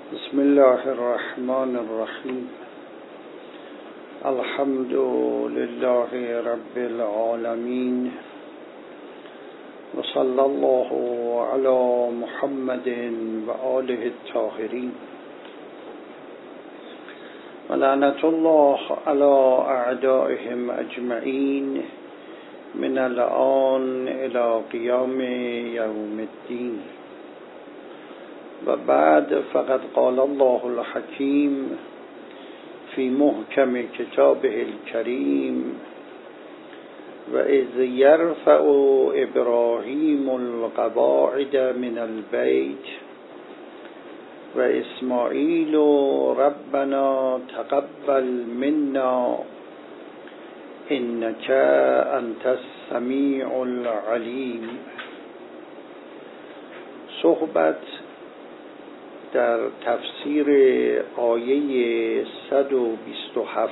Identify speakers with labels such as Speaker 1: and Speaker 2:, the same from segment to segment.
Speaker 1: بسم الله الرحمن الرحیم. الحمد لله رب العالمین و صلی الله علی محمد و آله الطاهرین و لعنت الله علی اعدائهم اجمعین من الآن الی قیام یوم الدین. و بعد، فقد قال الله الحکیم فی محکم کتابه الکریم و اذ یرفع ابراهیم القواعد من البیت و اسماعیل ربنا تقبل منا انک انت السمیع العلیم. صحبت در تفسیر آیه 127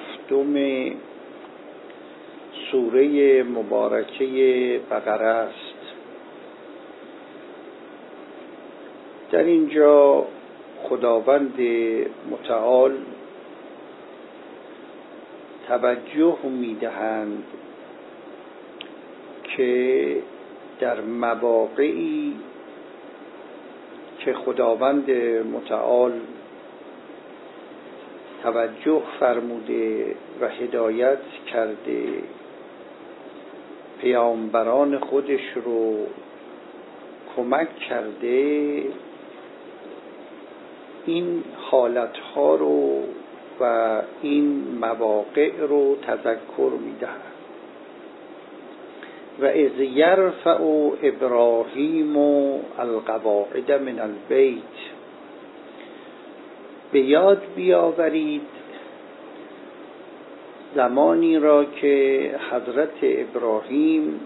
Speaker 1: سوره مبارکه بقره است. در اینجا خداوند متعال توجه می‌دهند که در مواقعی که خداوند متعال توجه فرموده و هدایت کرده پیامبران خودش رو کمک کرده، این حالتها رو و این مواقع رو تذکر می‌دهند. و اذ یرفع ابراهیم القواعد من البیت، به یاد بیاورید زمانی را که حضرت ابراهیم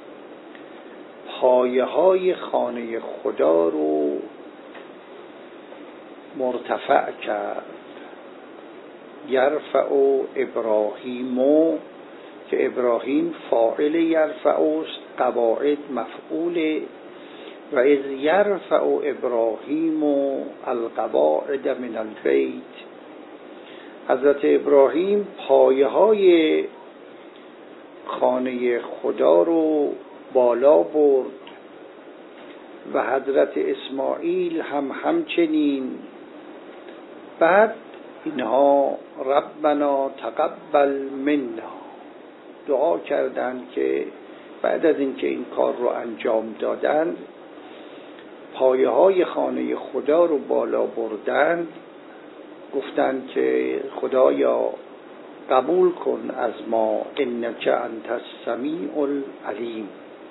Speaker 1: پایه های خانه خدا رو مرتفع کرد. یرفع ابراهیم، که ابراهیم فاعل یرفع است، قواعد مفعول. و اذ یرفع ابراهیم القواعد من البیت، حضرت ابراهیم پایه های خانه خدا رو بالا برد و حضرت اسماعیل هم همچنین. بعد اینها ربنا تقبل منا دعا کردند که بعد از اینکه این کار رو انجام دادند، پایه های خانه خدا رو بالا بردند، گفتند که خدایا قبول کن از ما انک انت السمیع العلیم.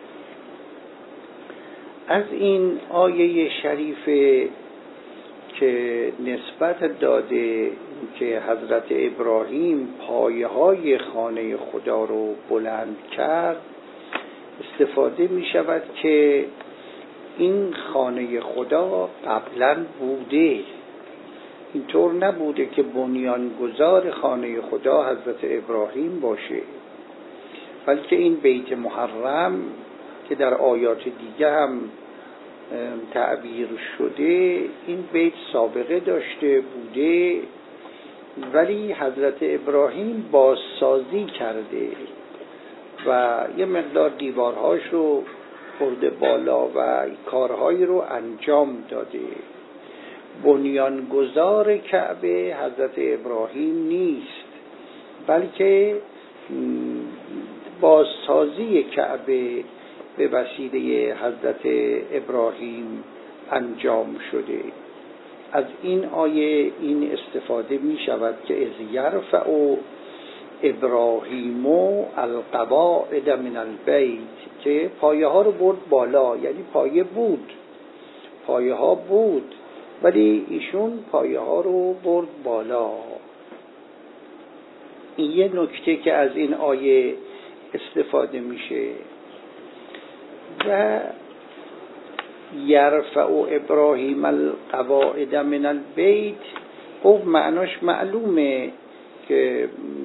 Speaker 1: از این آیه شریفه که نسبت داده که حضرت ابراهیم پایه های خانه خدا رو بلند کرد، استفاده می شود که این خانه خدا قبلا بوده. اینطور نبوده که بنیانگذار خانه خدا حضرت ابراهیم باشه، بلکه این بیت محرم که در آیات دیگه هم تعبیر شده، این بیت سابقه داشته بوده، ولی حضرت ابراهیم بازسازی کرده و یه مقدار دیوارهاش رو برده بالا و کارهایی رو انجام داده. بنیانگذار کعبه حضرت ابراهیم نیست، بلکه بازسازی کعبه به وسیله حضرت ابراهیم انجام شده. از این آیه این استفاده می شود که از یرفع ابراهیم القواعد من البیت، که پایه ها رو برد بالا، یعنی پایه ها بود ولی ایشون پایه ها رو برد بالا. این یه نکته که از این آیه استفاده میشه. و یرفع ابراهیم القواعد من البیت، خب معناش معلومه که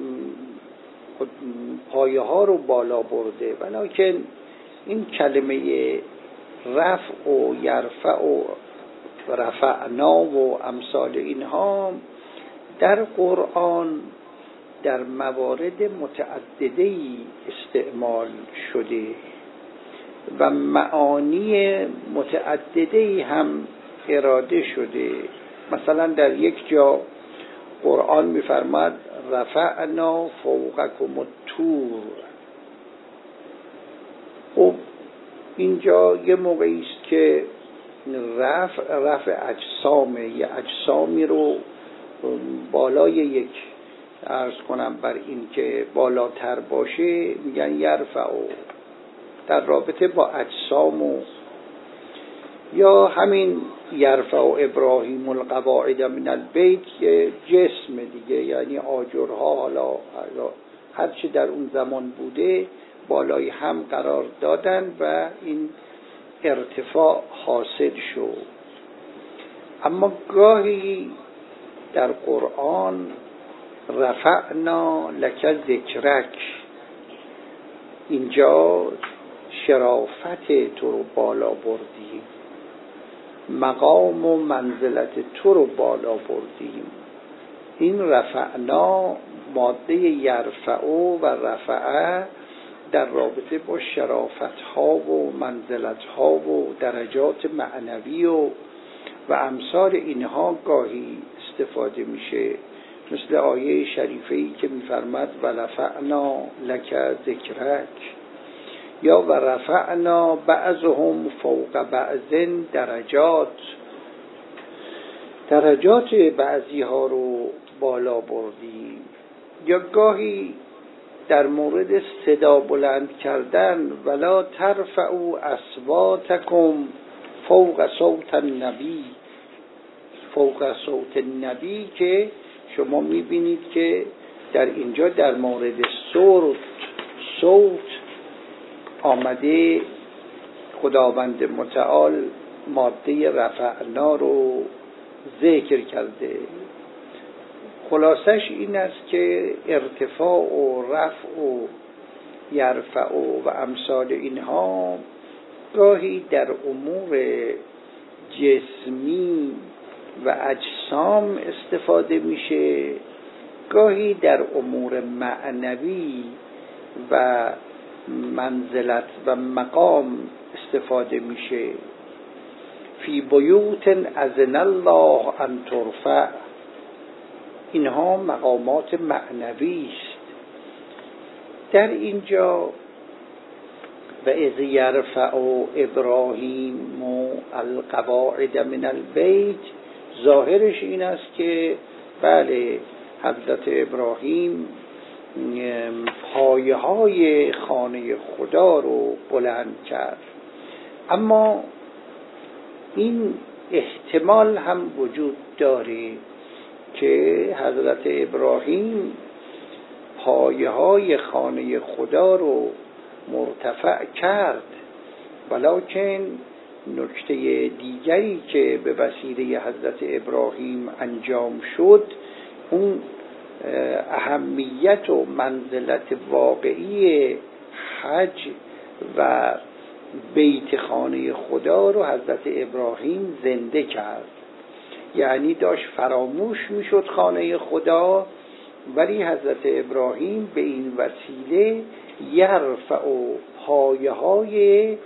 Speaker 1: پایه ها رو بالا برده، ولیکن این کلمه رفع و یرفع و رفعنا و امثال اینها در قرآن در موارد متعددی استعمال شده و معانی متعددی هم اراده شده. مثلا در یک جا قرآن می‌فرماید رفعنا فوقکم الطور. خب اینجا یه موقعی است که رفع اجسامه، یه اجسامی رو بالای یک، عرض کنم بر این که بالاتر باشه میگن یرفع، در رابطه با اجسام. یا همین یرفع ابراهیم القواعد من البیت جسم دیگه، یعنی آجرها حالا هر چی در اون زمان بوده بالای هم قرار دادن و این ارتفاع حاصل شد. اما گاهی در قرآن رفعنا لک ذکرک، اینجا شرافت تو رو بالا بردیم، مقام و منزلت تو رو بالا بردیم. این رفعنا ماده یرفع و رفعه در رابطه با شرافت ها و منزلت ها و درجات معنوی و امثال اینها گاهی استفاده میشه، مثل آیه شریفه‌ای که میفرماد و رفعنا لک ذکرک، یا و رفعنا بعضهم فوق بعض درجات بعضی ها رو بالا بردیم. یا گاهی در مورد صدا بلند کردن ولا ترفعوا اصواتکم فوق صوت النبی که شما میبینید که در اینجا در مورد صوت آمده خداوند متعال ماده رفعنا رو ذکر کرده. خلاصش این است که ارتفاع و رفع و یرفع و امثال اینها گاهی در امور جسمی و اجسام استفاده میشه، گاهی در امور معنوی و منزلت و مقام استفاده میشه. فی بیوت اذن الله ان ترفع، اینها مقامات معنوی است. در اینجا و اذ یرفع ابراهیم القواعد من البیت، ظاهرش این است که بله حضرت ابراهیم پایه های خانه خدا رو بلند کرد، اما این احتمال هم وجود داره که حضرت ابراهیم پایه های خانه خدا رو مرتفع کرد، ولکن نکته دیگری که به وسیله حضرت ابراهیم انجام شد اون اهمیت و منزلت واقعی حج و بیت خانه خدا رو حضرت ابراهیم زنده کرد. یعنی داشت فراموش میشد خانه خدا، ولی حضرت ابراهیم به این وسیله یرفع پایه های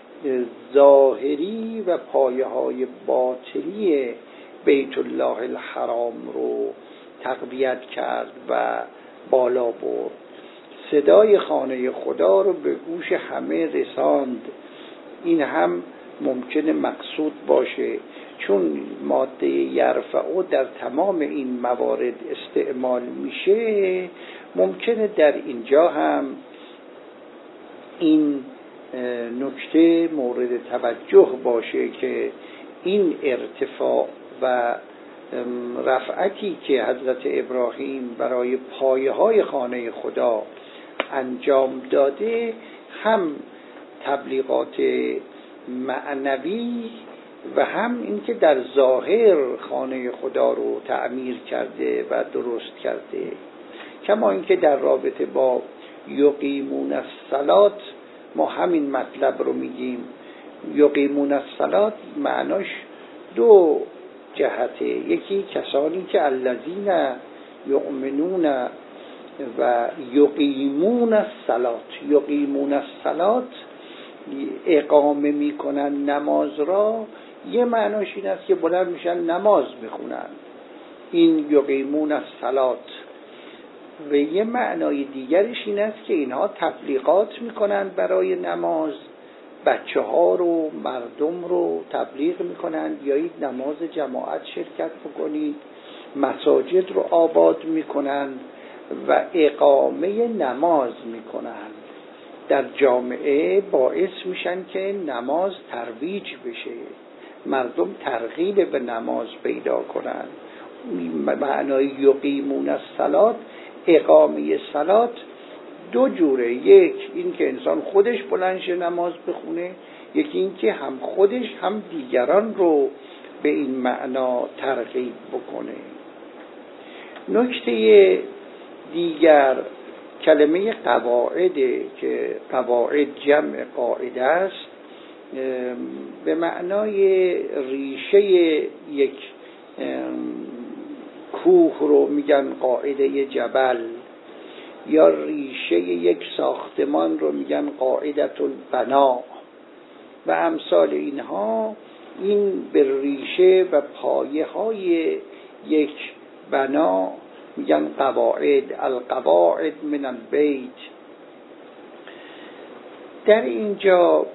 Speaker 1: ظاهری و پایه های باطنی بیت الله الحرام رو تقویت کرد و بالا برد. صدای خانه خدا رو به گوش همه رساند. این هم ممکنه مقصود باشه، چون ماده یرفع در تمام این موارد استعمال میشه، ممکنه در اینجا هم این نکته مورد توجه باشه که این ارتفاع و رفعتی که حضرت ابراهیم برای پایه های خانه خدا انجام داده هم تبلیغات معنوی و هم اینکه در ظاهر خانه خدا رو تعمیر کرده و درست کرده. کما اینکه در رابطه با یقیمون الصلاة ما همین مطلب رو میگیم. یقیمون الصلاة معناش دو جهته. یکی کسانی که الذین یؤمنون و یقیمون الصلاة اقامه میکنن نماز را، یه معناش این است که بلند میشن نماز میخونن، این یقیمون الصلاة. و یه معنای دیگرش این است که اینها تبلیغات میکنن برای نماز، بچه ها رو، مردم رو تبلیغ میکنن بیایید نماز جماعت شرکت بکنید، مساجد رو آباد میکنن و اقامه نماز میکنن در جامعه، باعث میشن که نماز ترویج بشه، مردم ترغیب به نماز پیدا کنن. معنای یقیمون الصلاة، اقامه صلات دو جوره، یک این که انسان خودش بلند شه نماز بخونه، یکی این که هم خودش هم دیگران رو به این معنا ترغیب بکنه. نکته دیگر کلمه قواعده که قواعد جمع قاعده است، به معنای ریشه یک کوه رو میگن قاعده جبل، یا ریشه یک ساختمان رو میگن قاعدة البنا و امثال اینها. این به ریشه و پایه های یک بنا میگن قواعد، القواعد من البیت. در اینجا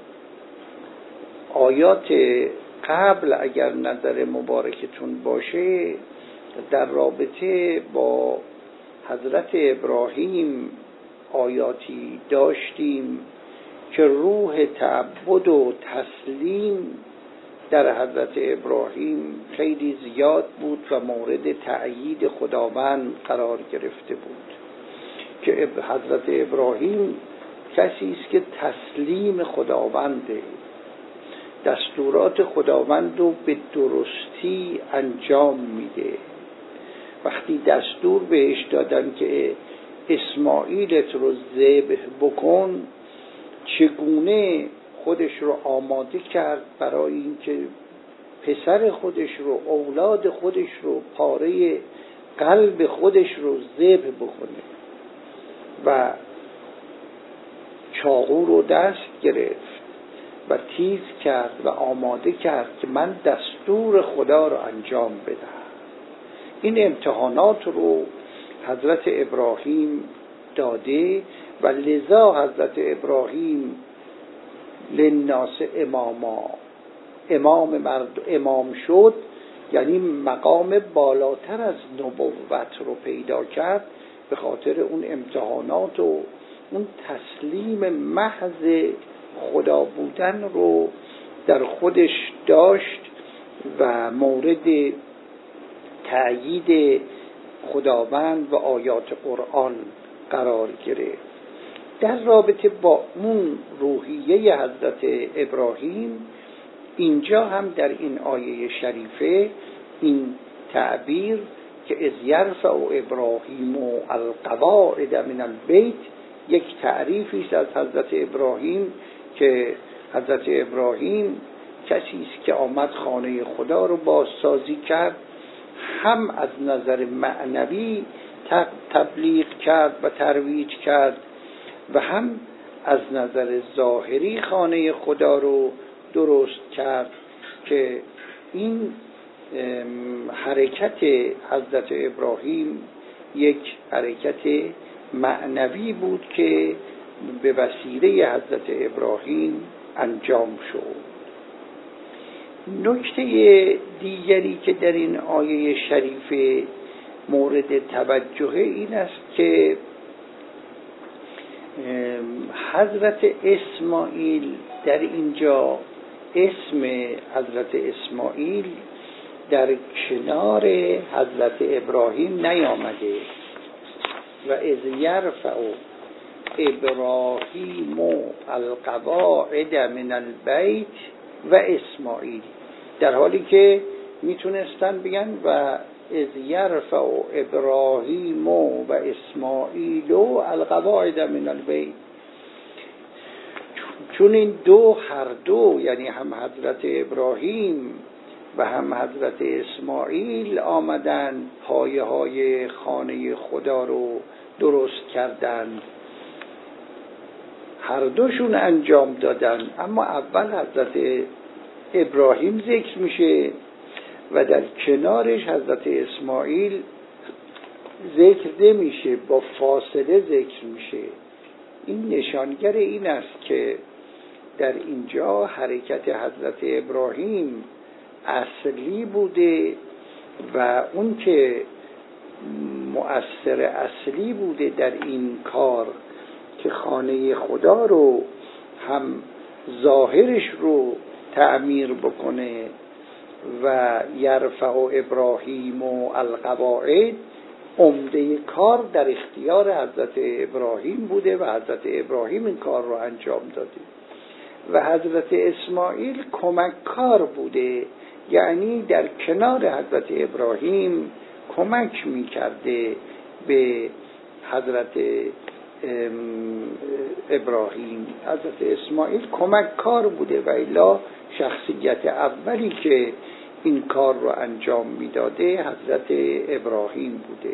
Speaker 1: آیات قبل اگر نظر مبارکتون باشه، در رابطه با حضرت ابراهیم آیاتی داشتیم که روح تعبد و تسلیم در حضرت ابراهیم خیلی زیاد بود و مورد تأیید خداوند قرار گرفته بود، که حضرت ابراهیم کسی است که تسلیم خداونده، دستورات خداوند رو به درستی انجام میده. وقتی دستور بهش دادن که اسماعیلت رو ذبح بکن، چگونه خودش رو آماده کرد برای اینکه پسر خودش رو، اولاد خودش رو، پاره قلب خودش رو ذبح بکنه و چاقو رو دست گرفت و تیز کرد و آماده کرد که من دستور خدا رو انجام بدم. این امتحانات رو حضرت ابراهیم داده و لذا حضرت ابراهیم للناس امام شد، یعنی مقام بالاتر از نبوت رو پیدا کرد به خاطر اون امتحانات و اون تسلیم محض خدا بودن رو در خودش داشت و مورد تأیید خداوند و آیات قرآن قرار گرفت. در رابطه با اون روحیه حضرت ابراهیم، اینجا هم در این آیه شریفه این تعبیر که اذ یرفع ابراهیم القواعد من البیت یک تعریفی است از حضرت ابراهیم، که حضرت ابراهیم کسی است که آمد خانه خدا رو بازسازی کرد، هم از نظر معنوی تبلیغ کرد و ترویج کرد و هم از نظر ظاهری خانه خدا رو درست کرد، که این حرکت حضرت ابراهیم یک حرکت معنوی بود که به وسیله حضرت ابراهیم انجام شد. نکته دیگری که در این آیه شریفه مورد توجه این است که حضرت اسماعیل در اینجا، اسم حضرت اسماعیل در کنار حضرت ابراهیم نیامده و اذ یرفع ابراهیم القواعد من البیت و اسماعیل، در حالی که میتونستن بگن و اذ یرفع ابراهیم و اسماعیل القواعد من البیت، چون این هر دو یعنی هم حضرت ابراهیم و هم حضرت اسماعیل آمدن پایه های خانه خدا رو درست کردند. هر دوشون انجام دادن، اما اول حضرت ابراهیم ذکر میشه و در کنارش حضرت اسماعیل ذکر نمیشه، با فاصله ذکر میشه. این نشانگر این است که در اینجا حرکت حضرت ابراهیم اصلی بوده و اون که مؤثر اصلی بوده در این کار که خانه خدا رو هم ظاهرش رو تعمیر بکنه و یرفع ابراهیم و القواعد، عمده کار در اختیار حضرت ابراهیم بوده و حضرت ابراهیم این کار رو انجام داده و حضرت اسماعیل کمک کار بوده، یعنی در کنار حضرت ابراهیم کمک می کرده به حضرت ابراهیم. حضرت اسماعیل کمک کار بوده و الا شخصیت اولی که این کار رو انجام میداده حضرت ابراهیم بوده.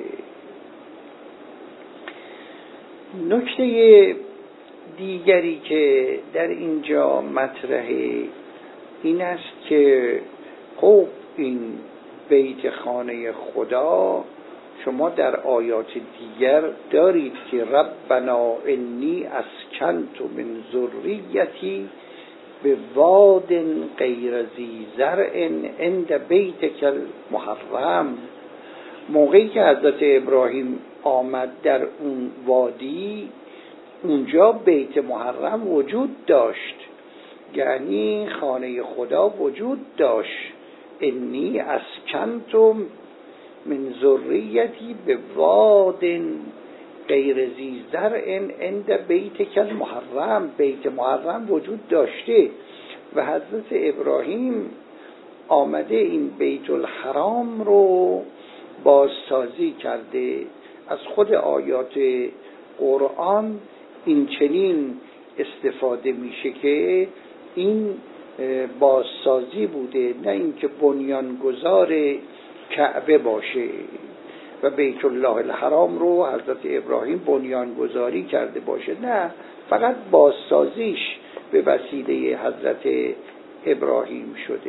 Speaker 1: نکته دیگری که در اینجا مطرحه این است که خب این بیت خانه خدا شما در آیات دیگر دارید که ربنا انی اسکنت من ذریتی به واد غیر ذی زرع عند بیتک المحرم. موقعی که حضرت ابراهیم آمد در اون وادی، اونجا بیت محرم وجود داشت، یعنی خانه خدا وجود داشت. انی اسکنت من ذریتی به واد غیر ذی زرع عند بیتک المحرم. بیت محرم وجود داشته و حضرت ابراهیم آمده این بیت الحرام رو بازسازی کرده. از خود آیات قرآن این چنین استفاده میشه که این بازسازی بوده، نه اینکه بنیانگذار کعبه باشه. و بیت الله الحرام رو حضرت ابراهیم بنیانگذاری کرده باشه، نه، فقط بازسازیش به وسیله حضرت ابراهیم شده.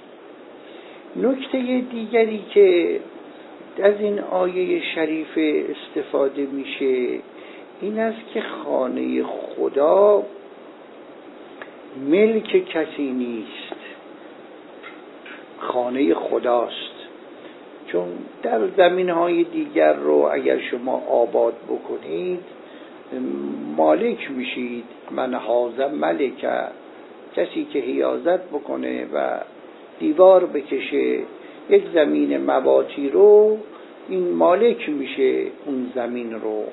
Speaker 1: نکته دیگری که از این آیه شریف استفاده میشه این است که خانه خدا ملک کسی نیست، خانه خداست. چون در زمین‌های دیگر رو اگر شما آباد بکنید مالک میشید. من هذا ملک، کسی که حیازت بکنه و دیوار بکشه یک زمین مواتی رو، این مالک میشه اون زمین رو.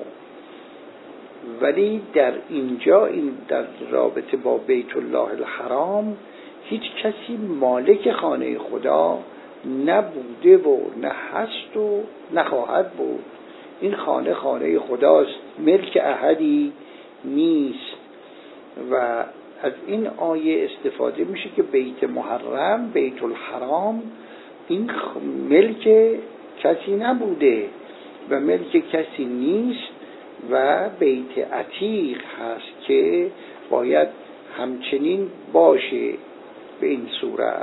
Speaker 1: ولی در اینجا این در رابطه با بیت الله الحرام هیچ کسی مالک خانه خدا نبوده و نه هست و نخواهد بود. این خانه خانه خداست، ملک احدی نیست. و از این آیه استفاده میشه که بیت محرم، بیت الحرام، این ملک کسی نبوده و ملک کسی نیست و بیت عتیق هست که باید همچنین باشه به این صورت.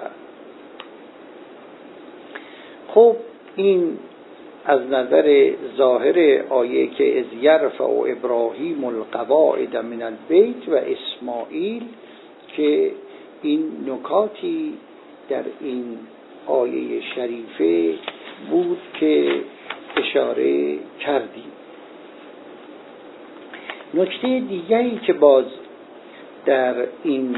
Speaker 1: خب این از نظر ظاهر آیه که از یرفع ابراهیم القواعد من البیت و اسماعیل، که این نکاتی در این آیه شریفه بود که اشاره کردیم. نکته دیگری که باز در این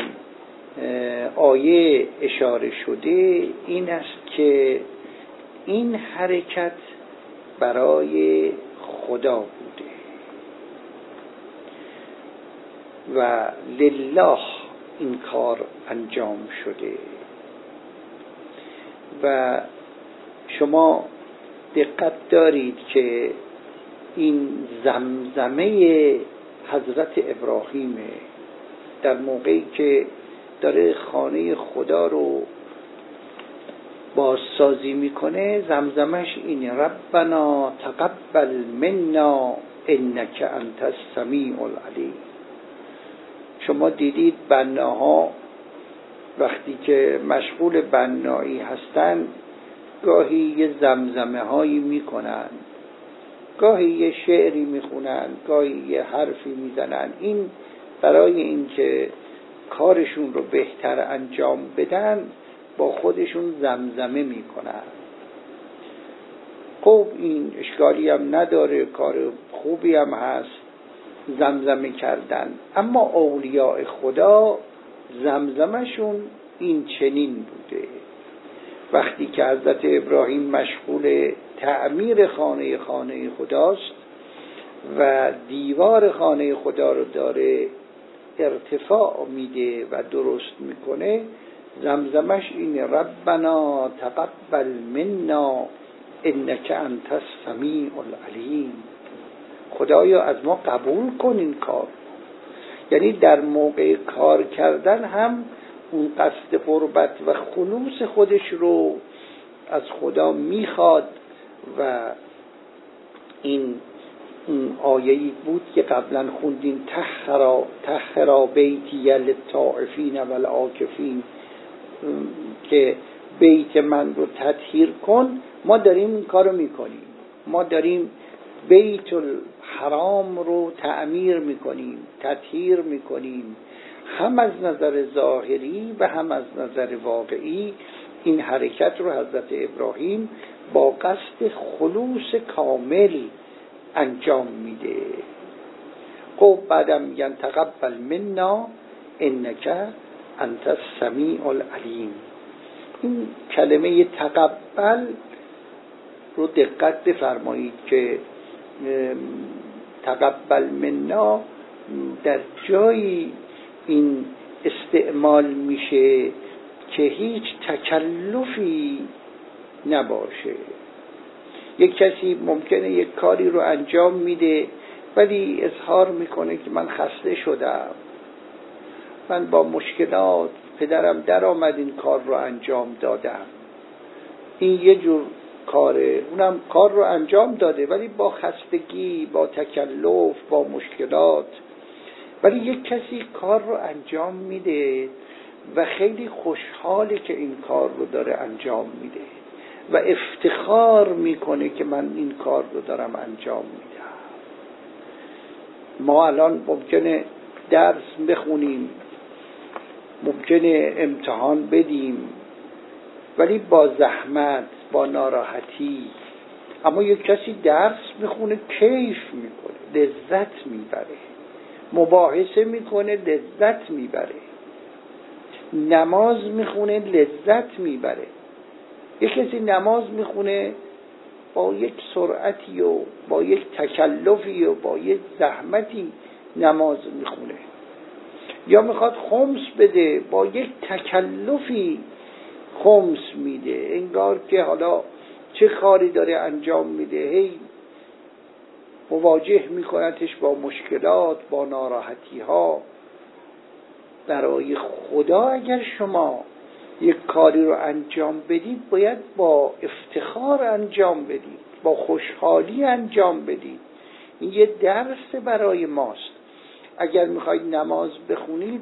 Speaker 1: آیه اشاره شده این است که این حرکت برای خدا بوده و لله این کار انجام شده. و شما دقت دارید که این زمزمه حضرت ابراهیمه در موقعی که داره خانه خدا رو بازسازی میکنه زمزمش اینه: ربنا تقبل منا انک انت السمیع العلیم. شما دیدید بناها وقتی که مشغول بنایی هستن گاهی یه زمزمه هایی میکنن، گاهی یه شعری میخونن، گاهی یه حرفی میزنن. این برای اینکه کارشون رو بهتر انجام بدن با خودشون زمزمه میکنن. خب این اشکالی هم نداره، کار خوبی هم هست زمزمه کردن، اما اولیاء خدا زمزمهشون این چنین بوده. وقتی که حضرت ابراهیم مشغول تعمیر خانه خداست و دیوار خانه خدا رو داره ارتفاع میده و درست میکنه، زمزمش اینه: ربنا تقبل منا انک انت السمیع العلیم. خدایا از ما قبول کن این کار. یعنی در موقع کار کردن هم اون قصد قربت و خلوص خودش رو از خدا میخواد. و این آیه‌ای بود که قبلا خوندیم: طهرا بیتی للطائفین والعاکفین، که بیت من رو تطهیر کن. ما داریم این کارو میکنیم، ما داریم بیت الحرام رو تعمیر میکنیم، تطهیر میکنیم، هم از نظر ظاهری و هم از نظر واقعی. این حرکت رو حضرت ابراهیم با قصد خلوص کامل انجام میده. خب بعدم میگن تقبل منا انک انت السمیع العلیم. این کلمه تقبل رو دقت بفرمایید که تقبل منا در جایی این استعمال میشه که هیچ تکلفی نباشه. یک کسی ممکنه یک کاری رو انجام میده ولی اظهار میکنه که من خسته شدم، من با مشکلات پدرم در آمد این کار رو انجام دادم. این یه جور کاره، اونم کار رو انجام داده ولی با خستگی، با تکلف، با مشکلات. ولی یک کسی کار رو انجام میده و خیلی خوشحاله که این کار رو داره انجام میده و افتخار میکنه که من این کار رو دارم انجام میدم. ما الان ممکنه درس بخونیم، ممکنه امتحان بدیم، ولی با زحمت، با ناراحتی. اما یک کسی درس میخونه کیف میکنه، لذت میبره، مباحثه میکنه، لذت میبره، نماز میخونه، لذت میبره. یک کسی نماز میخونه با یک سرعتی و با یک تکلفی و با یک زحمتی نماز میخونه، یا میخواد خمس بده، با یک تکلفی خمس میده، انگار که حالا چه کاری داره انجام میده، هی مواجه میکنتش با مشکلات، با ناراحتی ها. برای خدا اگر شما یک کاری رو انجام بدید باید با افتخار انجام بدید، با خوشحالی انجام بدید. این یه درس برای ماست. اگر میخواید نماز بخونید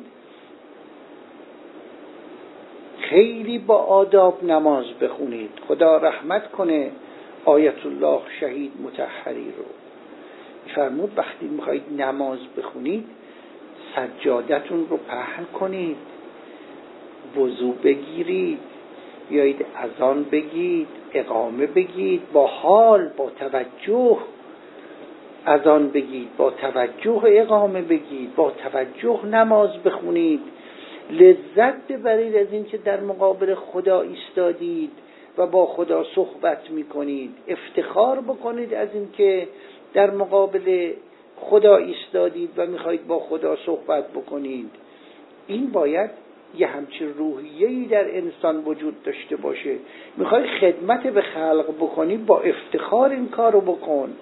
Speaker 1: خیلی با آداب نماز بخونید. خدا رحمت کنه آیت الله شهید مطهری رو. فرمود وقتی میخواید نماز بخونید سجادتون رو پهن کنید، وضو بگیرید، بیایید اذان بگید، اقامه بگید، با حال، با توجه اذان بگید، با توجه اقامه بگید، با توجه نماز بخونید. لذت ببرید از این که در مقابل خدا ایستادید و با خدا صحبت میکنید. افتخار بکنید از این که در مقابل خدا ایستادید و میخواید با خدا صحبت بکنید. این باید یه همچین روحیه‌ای در انسان وجود داشته باشه. میخوای خدمت به خلق بکنی، با افتخار این کارو بکن.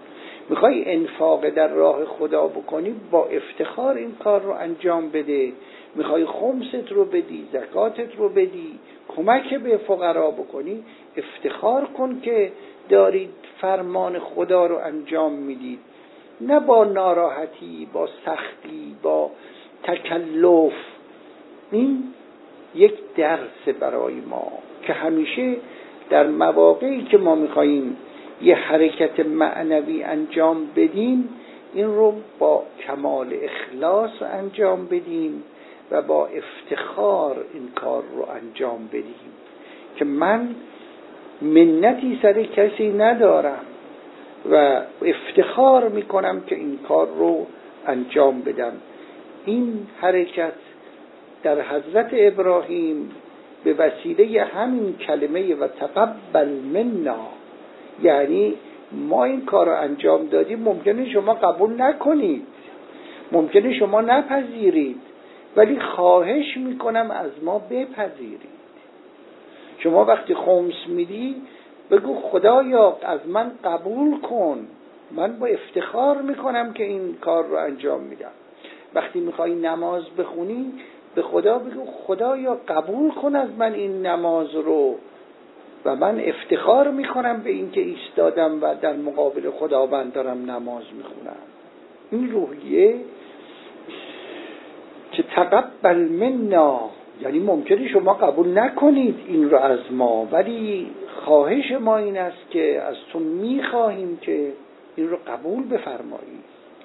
Speaker 1: میخوای انفاق در راه خدا بکنی، با افتخار این کار رو انجام بده. میخوای خمست رو بدی، زکاتت رو بدی، کمک به فقرا بکنی، افتخار کن که دارید فرمان خدا رو انجام میدید، نه با ناراحتی، با سختی، با تکلف. این یک درس برای ما که همیشه در مواقعی که ما میخواییم یه حرکت معنوی انجام بدیم، این رو با کمال اخلاص انجام بدیم و با افتخار این کار رو انجام بدیم که من منتی سر کسی ندارم و افتخار میکنم که این کار رو انجام بدم. این حرکت در حضرت ابراهیم به وسیله همین کلمه و تقبل منا، یعنی ما این کار رو انجام دادیم، ممکنه شما قبول نکنید، ممکنه شما نپذیرید، ولی خواهش میکنم از ما بپذیرید. شما وقتی خمس میدی بگو خدایا از من قبول کن، من با افتخار میکنم که این کار رو انجام میدم. وقتی میخوای نماز بخونی به خدا بگو خدایا قبول کن از من این نماز رو و من افتخار میکنم به این که ایستادم و در مقابل خداوند دارم نماز میخونم. این روحیه که تقبل منا، یعنی ممکنه شما قبول نکنید این رو از ما، ولی خواهش ما این است که از تو میخواهیم که این رو قبول بفرمایی.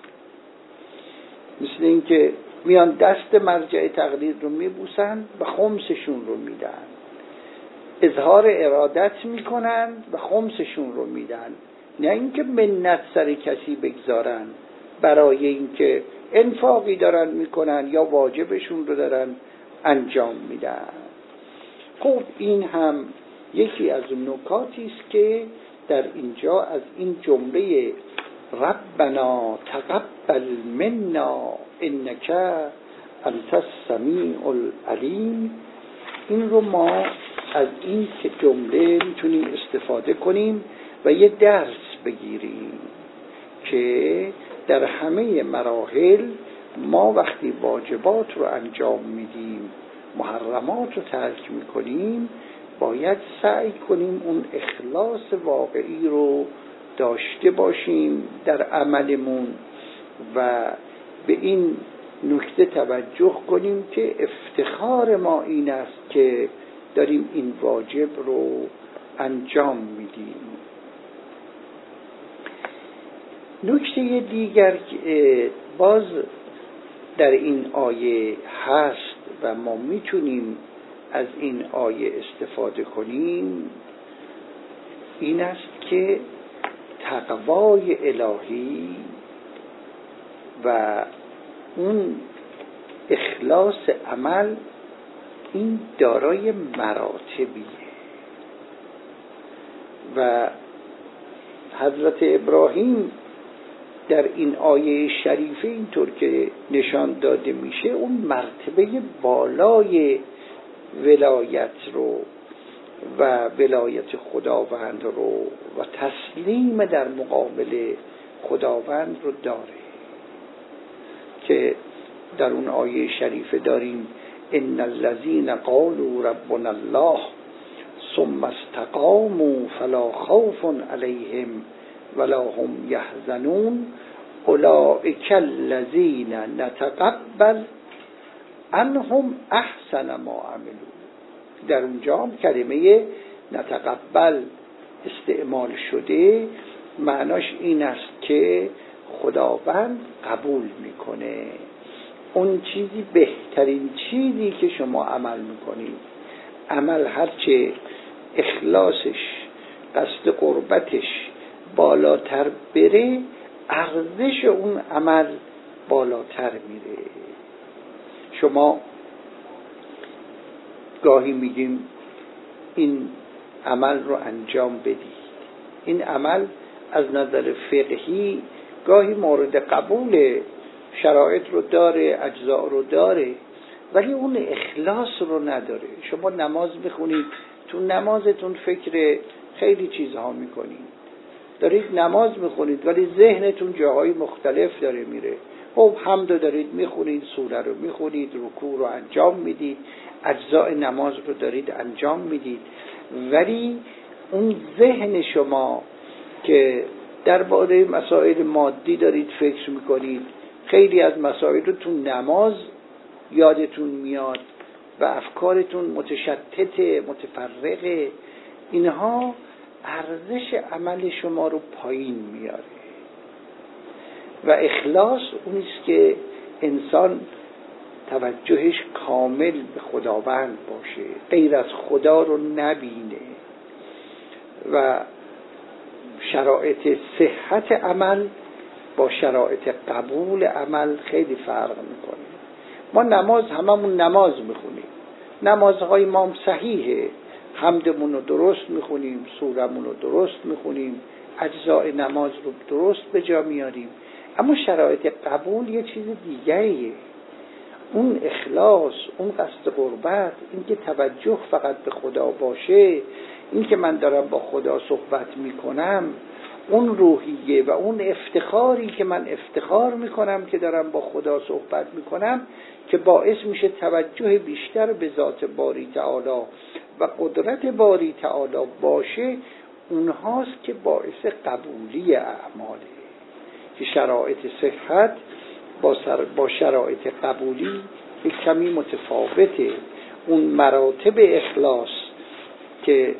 Speaker 1: مثل این که میان دست مرجع تقلید رو میبوسن و خمسشون رو میدن، اظهار ارادت میکنن و خمسشون رو میدن، نه اینکه منت سر کسی بگذارن برای اینکه انفاقی دارن میکنن یا واجبشون رو دارن انجام میدن. خب این هم یکی از نکاتی است که در اینجا از این جمله ربنا تقبل منا انک انت السمیع العلیم، این رو ما از این جمله میتونیم استفاده کنیم و یه درس بگیریم که در همه مراحل ما وقتی واجبات رو انجام میدیم، محرمات رو ترک میکنیم، باید سعی کنیم اون اخلاص واقعی رو داشته باشیم در عملمون و به این نکته توجه کنیم که افتخار ما این است که داریم این واجب رو انجام میدیم. نکته دیگر که باز در این آیه هست و ما میتونیم از این آیه استفاده کنیم این است که تقوای الهی و اون اخلاص عمل این دارای مراتبیه و حضرت ابراهیم در این آیه شریفه اینطور که نشان داده میشه اون مرتبه بالای ولایت رو و ولایت خداوند رو و تسلیم در مقابل خداوند رو داره که در اون آیه شریفه داریم ان الذين قالوا ربنا الله ثم استقاموا فلا خوف عليهم ولا هم يحزنون اولئک الذين نتقبل عنهم احسن ما عملوا. در اونجا هم کلمه نتقبل استعمال شده، معناش این است که خداوند قبول میکنه اون چیزی، بهترین چیزی که شما عمل میکنید. عمل هرچه اخلاصش، قصد قربتش بالاتر بره، ارزش اون عمل بالاتر میره. شما گاهی میگیم این عمل رو انجام بدید، این عمل از نظر فقهی گاهی مورد قبول، شرایط رو داره، اجزاء رو داره، ولی اون اخلاص رو نداره. شما نماز میخونید، تو نمازتون فکر خیلی چیزها میکنید، دارید نماز میخونید ولی ذهنتون جاهای مختلف داره میره. خب حمد دارید میخونید، سوره رو میخونید، رکوع رو انجام میدید، اجزاء نماز رو دارید انجام میدید، ولی اون ذهن شما که درباره مسائل مادی دارید فکر میکنید، خیلی از مسائل رو تو نماز یادتون میاد و افکارتون متشتته، متفرقه، اینها ارزش عمل شما رو پایین میاره. و اخلاص اونیست که انسان توجهش کامل به خداوند باشه، غیر از خدا رو نبینه. و شرایط صحت عمل با شرایط قبول عمل خیلی فرق میکنه. ما نماز هممون نماز میخونیم، نمازهای ما هم صحیحه، حمدمون رو درست میخونیم، سورمون رو درست میخونیم، اجزاء نماز رو درست به جا میاریم، اما شرایط قبول یه چیز دیگریه. اون اخلاص، اون قصد قربت، این که توجه فقط به خدا باشه، این که من دارم با خدا صحبت میکنم، اون روحیه و اون افتخاری که من افتخار میکنم که دارم با خدا صحبت میکنم، که باعث میشه توجه بیشتر به ذات باری تعالی و قدرت باری تعالی باشه، اونهاست که باعث قبولی اعماله. که شرایط صحت با شرایط قبولی یک کمی متفاوته. اون مراتب اخلاص که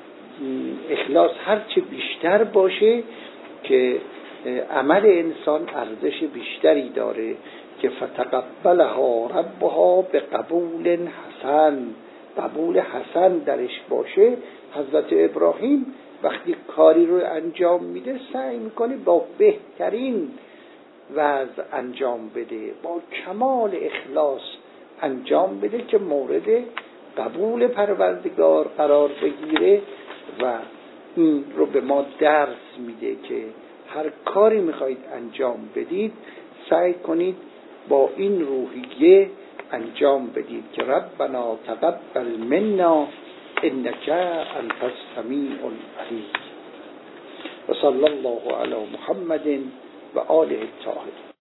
Speaker 1: اخلاص هرچه بیشتر باشه که عمل انسان ارزش بیشتری داره، که فتقبلها ربها به قبول حسن، قبول حسن درش باشه. حضرت ابراهیم وقتی کاری رو انجام میده سعی میکنه با بهترین وضع انجام بده، با کمال اخلاص انجام بده که مورد قبول پروردگار قرار بگیره. و این رو به ما درس میده که هر کاری میخواید انجام بدید سعی کنید با این روحیه انجام بدید که ربنا تقبل منا انک انت السمیع العلیم. و صلی الله علی محمد و آله الطاهرین.